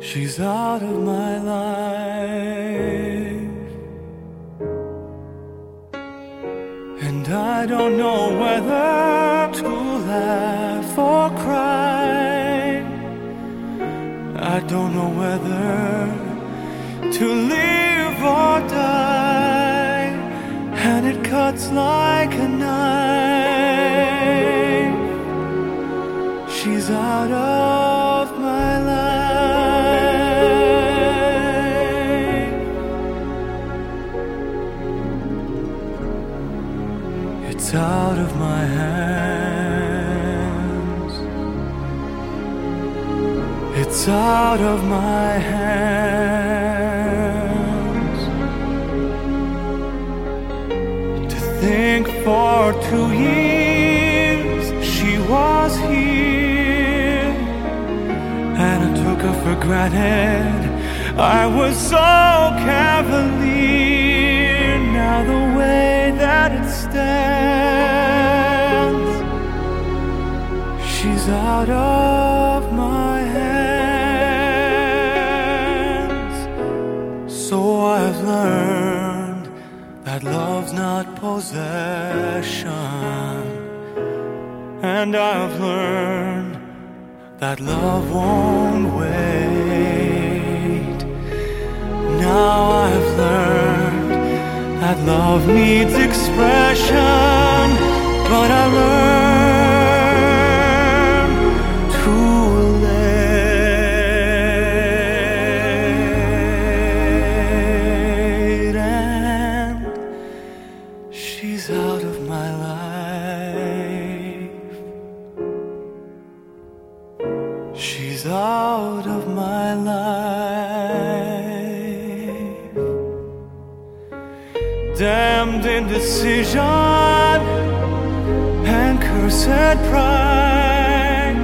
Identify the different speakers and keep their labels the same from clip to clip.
Speaker 1: She's out of my life, and I don't know whether to laugh or cry. I don't know whether to live or die, and it cuts like a knife. She's out of my life. It's out of my hands. It's out of my hands. To think for 2 years she was here, and I took her for granted. I was so cavalier. Now the way that it stands, she's out of my hands. So I've learned that love's not possession, and I've learned that love won't wait. Now I've learned that love needs expression, but I learned too late, and she's out of my life. She's out of my life. Damned indecision and cursed pride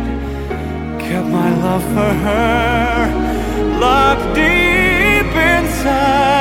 Speaker 1: kept my love for her locked deep inside.